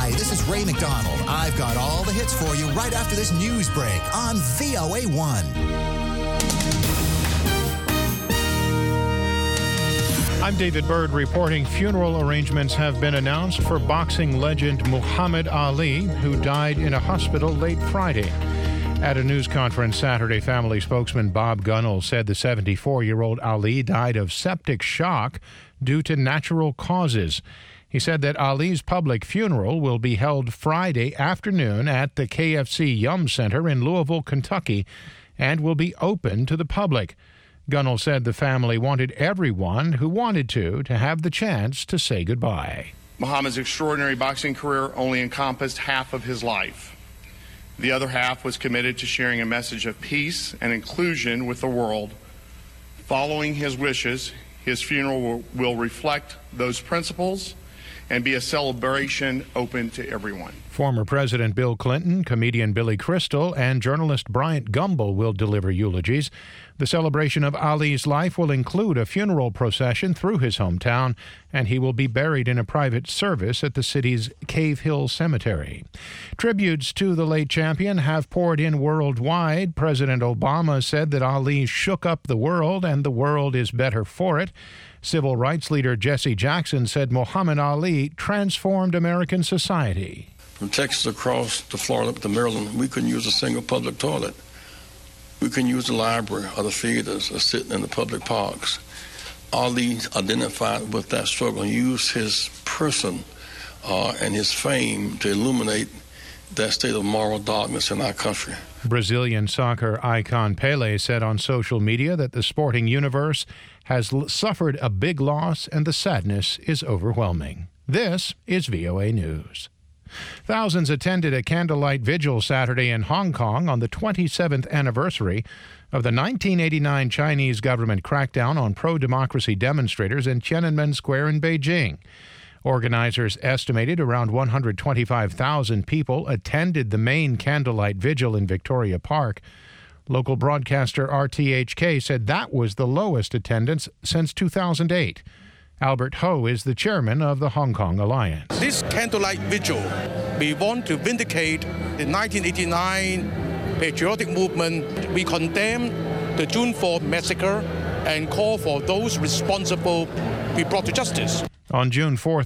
Hi, this is Ray McDonald. I've got all the hits for you right after this news break on VOA1. I'm David Byrd reporting funeral arrangements have been announced for boxing legend Muhammad Ali, who died in a hospital late Friday. At a news conference Saturday, family spokesman Bob Gunnell said the 74-year-old Ali died of septic shock due to natural causes. He said that Ali's public funeral will be held Friday afternoon at the KFC Yum Center in Louisville, Kentucky, and will be open to the public. Gunnell said the family wanted everyone who wanted to have the chance to say goodbye. Muhammad's extraordinary boxing career only encompassed half of his life. The other half was committed to sharing a message of peace and inclusion with the world. Following his wishes, his funeral will reflect those principles and be a celebration open to everyone. Former President Bill Clinton, comedian Billy Crystal, and journalist Bryant Gumbel will deliver eulogies. The celebration of Ali's life will include a funeral procession through his hometown, and he will be buried in a private service at the city's Cave Hill Cemetery. Tributes to the late champion have poured in worldwide. President Obama said that Ali shook up the world, and the world is better for it. Civil rights leader Jesse Jackson said Muhammad Ali transformed American society. From Texas across to Florida to Maryland, we couldn't use a single public toilet. We couldn't use the library or the theaters or sitting in the public parks. Ali identified with that struggle and used his person and his fame to illuminate that state of moral darkness in our country. Brazilian soccer icon Pelé said on social media that the sporting universe has suffered a big loss and the sadness is overwhelming. This is VOA News. Thousands attended a candlelight vigil Saturday in Hong Kong on the 27th anniversary of the 1989 Chinese government crackdown on pro-democracy demonstrators in Tiananmen Square in Beijing. Organizers estimated around 125,000 people attended the main candlelight vigil in Victoria Park. Local broadcaster RTHK said that was the lowest attendance since 2008. Albert Ho is the chairman of the Hong Kong Alliance. This candlelight vigil, we want to vindicate the 1989 patriotic movement. We condemn the June 4 massacre and call for those responsible to be brought to justice. On June 4,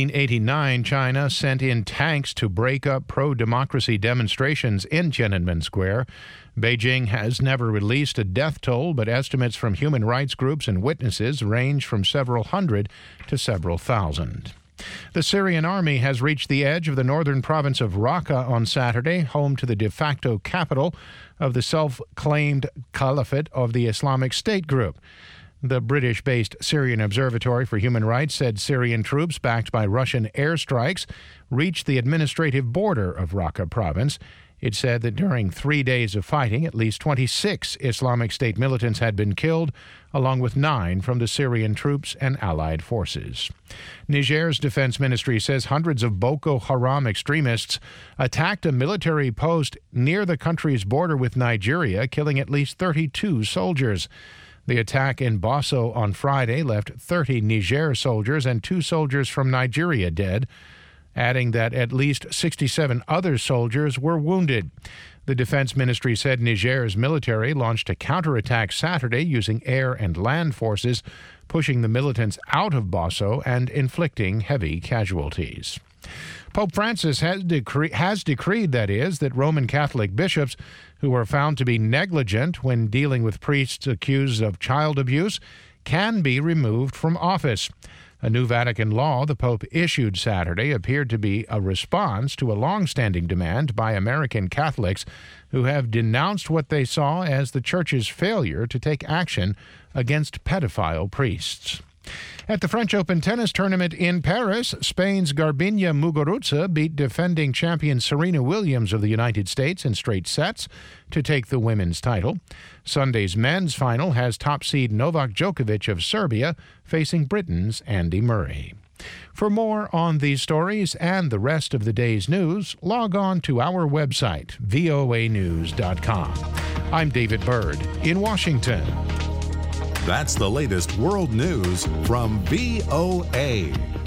1989, China sent in tanks to break up pro-democracy demonstrations in Tiananmen Square. Beijing has never released a death toll, but estimates from human rights groups and witnesses range from several hundred to several thousand. The Syrian army has reached the edge of the northern province of Raqqa on Saturday, home to the de facto capital of the self-claimed caliphate of the Islamic State group. The British-based Syrian Observatory for Human Rights said Syrian troops backed by Russian airstrikes reached the administrative border of Raqqa province. It said that during 3 days of fighting, at least 26 Islamic State militants had been killed, along with 9 from the Syrian troops and allied forces. Niger's defense ministry says hundreds of Boko Haram extremists attacked a military post near the country's border with Nigeria, killing at least 32 soldiers. The attack in Bosso on Friday left 30 Niger soldiers and 2 soldiers from Nigeria dead, adding that at least 67 other soldiers were wounded. The defense ministry said Niger's military launched a counterattack Saturday using air and land forces, pushing the militants out of Bosso and inflicting heavy casualties. Pope Francis has decreed that Roman Catholic bishops who are found to be negligent when dealing with priests accused of child abuse can be removed from office. A new Vatican law the Pope issued Saturday appeared to be a response to a long-standing demand by American Catholics who have denounced what they saw as the Church's failure to take action against pedophile priests. At the French Open tennis tournament in Paris, Spain's Garbiñe Muguruza beat defending champion Serena Williams of the United States in straight sets to take the women's title. Sunday's men's final has top seed Novak Djokovic of Serbia facing Britain's Andy Murray. For more on these stories and the rest of the day's news, log on to our website, voanews.com. I'm David Byrd in Washington. That's the latest world news from VOA.